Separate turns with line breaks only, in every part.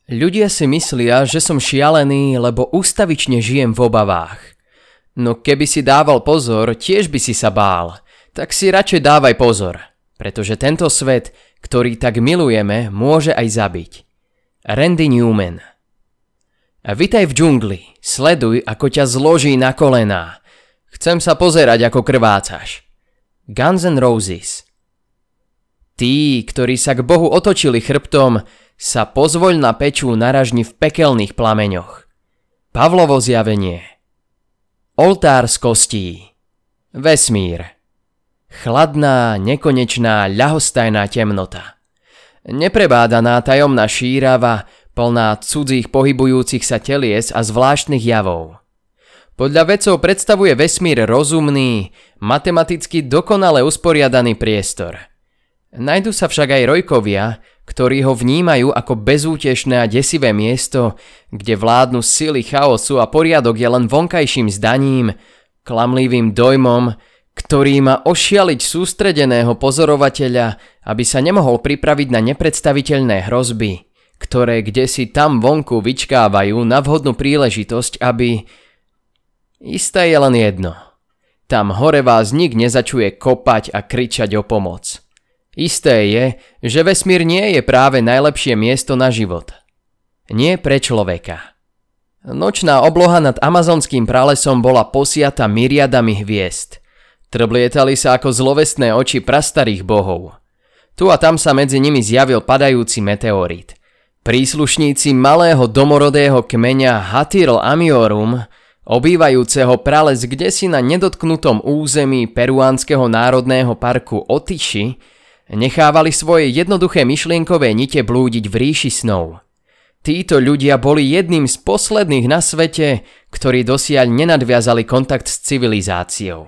Ľudia si myslia, že som šialený, lebo ustavične žijem v obavách. No keby si dával pozor, tiež by si sa bál. Tak si radšej dávaj pozor, pretože tento svet, ktorý tak milujeme, môže aj zabiť. Randy Newman. Vitaj v džungli, sleduj, ako ťa zloží na kolená. Chcem sa pozerať, ako krvácaš. Guns N' Roses. Tí, ktorí sa k Bohu otočili chrbtom, sa pozvoľna pečú na ražni v pekelných plameňoch. Pavlovo zjavenie. Oltár z kostí. Vesmír. Chladná, nekonečná, ľahostajná temnota. Neprebádaná tajomná šírava, plná cudzích pohybujúcich sa telies a zvláštnych javov. Podľa vedcov predstavuje vesmír rozumný, matematicky dokonale usporiadaný priestor. Najdu sa však aj rojkovia, ktorí ho vnímajú ako bezútešné a desivé miesto, kde vládnu sily chaosu a poriadok je len vonkajším zdaním, klamlivým dojmom, ktorý má ošialiť sústredeného pozorovateľa, aby sa nemohol pripraviť na nepredstaviteľné hrozby, ktoré kdesi tam vonku vyčkávajú na vhodnú príležitosť, aby... Isté je len jedno. Tam hore vás nik nezačuje kopať a kričať o pomoc. Isté je, že vesmír nie je práve najlepšie miesto na život. Nie pre človeka. Nočná obloha nad amazonským pralesom bola posiata myriadami hviezd. Trblietali sa ako zlovestné oči prastarých bohov. Tu a tam sa medzi nimi zjavil padajúci meteorít. Príslušníci malého domorodého kmeňa Hatyl Amiorum, obývajúceho prales kdesi na nedotknutom území peruánskeho národného parku Otiši, nechávali svoje jednoduché myšlienkové nite blúdiť v ríši snov. Títo ľudia boli jedným z posledných na svete, ktorí dosiaľ nenadviazali kontakt s civilizáciou.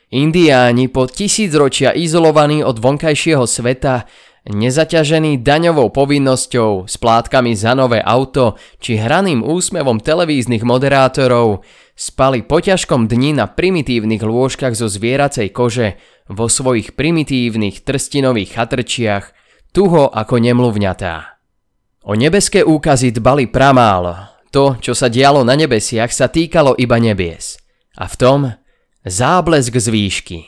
Indiáni po tisícročia izolovaní od vonkajšieho sveta, nezaťažení daňovou povinnosťou, splátkami za nové auto či hraným úsmevom televíznych moderátorov, spali po ťažkom dni na primitívnych lôžkach zo zvieracej kože vo svojich primitívnych trstinových chatrčiach, tuho ako nemluvňatá. O nebeské úkazy dbali pramálo. To, čo sa dialo na nebesiach, sa týkalo iba nebies. A v tom záblesk z výšky.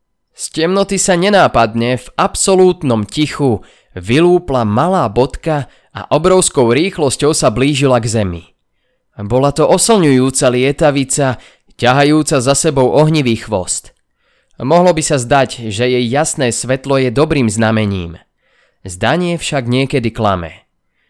Z temnoty sa nenápadne v absolútnom tichu vylúpla malá bodka a obrovskou rýchlosťou sa blížila k zemi. Bola to oslňujúca lietavica, ťahajúca za sebou ohnivý chvost. Mohlo by sa zdať, že jej jasné svetlo je dobrým znamením. Zdanie však niekedy klame.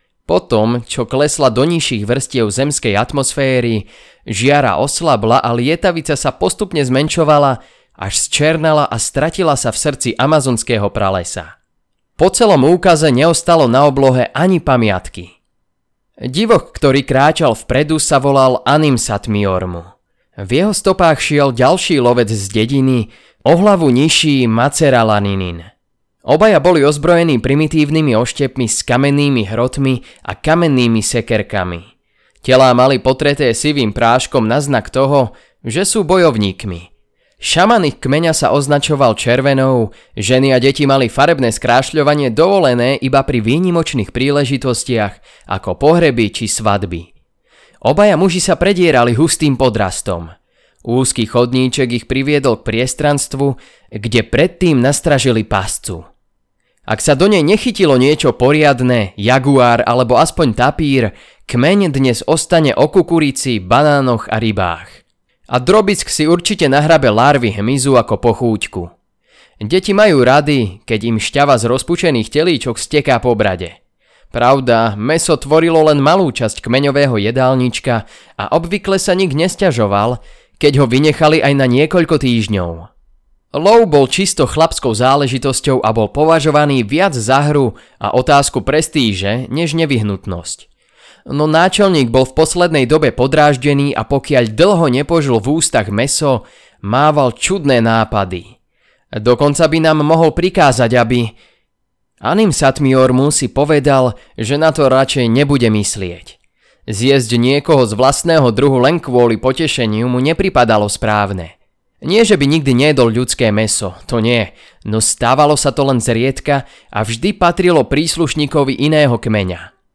Potom, čo klesla do nižších vrstiev zemskej atmosféry, žiara oslabla a lietavica sa postupne zmenšovala, až zčernala a stratila sa v srdci amazonského pralesa. Po celom úkaze neostalo na oblohe ani pamiatky. Divoch, ktorý kráčal vpredu, sa volal Anim Satmiormu. V jeho stopách šiel ďalší lovec z dediny, o hlavu nižší Maceralaninin. Obaja boli ozbrojení primitívnymi oštepmi s kamennými hrotmi a kamennými sekerkami. Telá mali potreté sivým práškom na znak toho, že sú bojovníkmi. Šaman ich kmeňa sa označoval červenou, ženy a deti mali farebné skrášľovanie dovolené iba pri výnimočných príležitostiach ako pohreby či svadby. Obaja muži sa predierali hustým podrastom. Úzky chodníček ich priviedol k priestranstvu, kde predtým nastražili pascu. Ak sa do nej nechytilo niečo poriadne, jaguár alebo aspoň tapír, kmeň dnes ostane o kukurici, banánoch a rybách. A drobick si určite nahrabe larvy hmyzu ako pochúťku. Deti majú rady, keď im šťava z rozpučených telíčok steká po brade. Pravda, mäso tvorilo len malú časť kmeňového jedálnička a obvykle sa nik nesťažoval, keď ho vynechali aj na niekoľko týždňov. Lov bol čisto chlapskou záležitosťou a bol považovaný viac za hru a otázku prestíže než nevyhnutnosť. No náčelník bol v poslednej dobe podráždený a pokiaľ dlho nepožil v ústach mäso, mával čudné nápady. Dokonca by nám mohol prikázať, aby... Anim Satmiormu si povedal, že na to radšej nebude myslieť. Zjesť niekoho z vlastného druhu len kvôli potešeniu mu nepripadalo správne. Nie, že by nikdy nejedol ľudské mäso, to nie, no stávalo sa to len zriedka a vždy patrilo príslušníkovi iného kmeňa.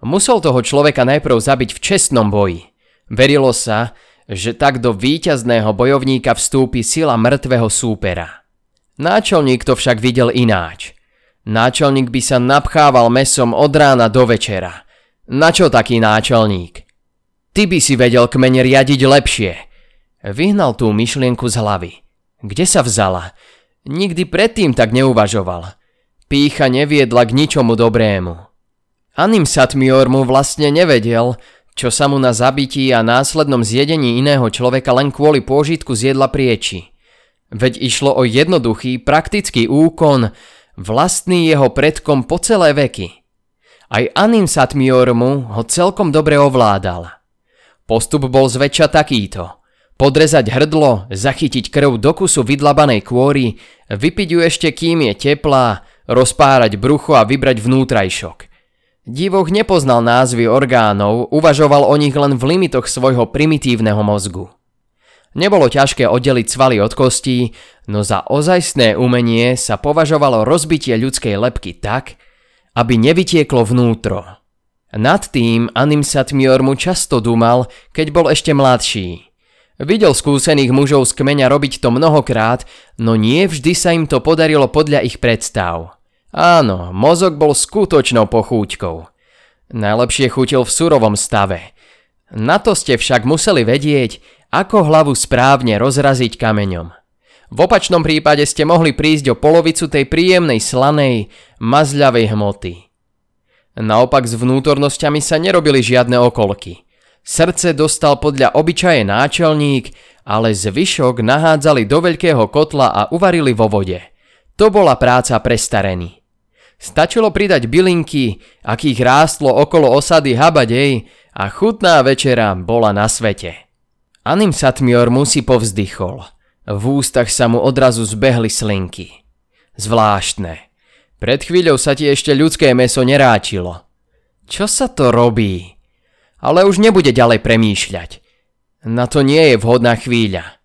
Musel toho človeka najprv zabiť v čestnom boji. Verilo sa, že tak do víťazného bojovníka vstúpi sila mŕtvého súpera. Náčelník to však videl ináč. Náčelník by sa napchával mäsom od rána do večera. Na čo taký náčelník? Ty by si vedel kmeň riadiť lepšie. Vyhnal tú myšlienku z hlavy. Kde sa vzala? Nikdy predtým tak neuvažoval. Pýcha neviedla k ničomu dobrému. Animsatmior mu vlastne nevedel, čo sa mu na zabití a následnom zjedení iného človeka len kvôli pôžitku z jedla prieči. Veď išlo o jednoduchý, praktický úkon, vlastný jeho predkom po celé veky. Aj Animsatmior mu ho celkom dobre ovládal. Postup bol zväčša takýto. Podrezať hrdlo, zachytiť krv do kusu vydlabanej kôry, vypiť ju ešte kým je teplá, rozpárať brucho a vybrať vnútrajšok. Divoch nepoznal názvy orgánov, uvažoval o nich len v limitoch svojho primitívneho mozgu. Nebolo ťažké oddeliť svaly od kostí, no za ozajstné umenie sa považovalo rozbitie ľudskej lebky tak, aby nevytieklo vnútro. Nad tým Animsatmior mu často dúmal, keď bol ešte mladší. Videl skúsených mužov z kmeňa robiť to mnohokrát, no nie vždy sa im to podarilo podľa ich predstav. Áno, mozog bol skutočnou pochúťkou. Najlepšie chutil v surovom stave. Na to ste však museli vedieť, ako hlavu správne rozraziť kameňom. V opačnom prípade ste mohli prísť o polovicu tej príjemnej slanej, mazľavej hmoty. Naopak s vnútornosťami sa nerobili žiadne okolky. Srdce dostal podľa obyčaje náčelník, ale zvyšok nahádzali do veľkého kotla a uvarili vo vode. To bola práca pre starený. Stačilo pridať bylinky, akých rástlo okolo osady habadej a chutná večera bola na svete. Animsatmior mu si povzdychol. V ústach sa mu odrazu zbehli slinky. Zvláštne. Pred chvíľou sa ti ešte ľudské mäso neráčilo. Čo sa to robí? Ale už nebude ďalej premýšľať. Na to nie je vhodná chvíľa.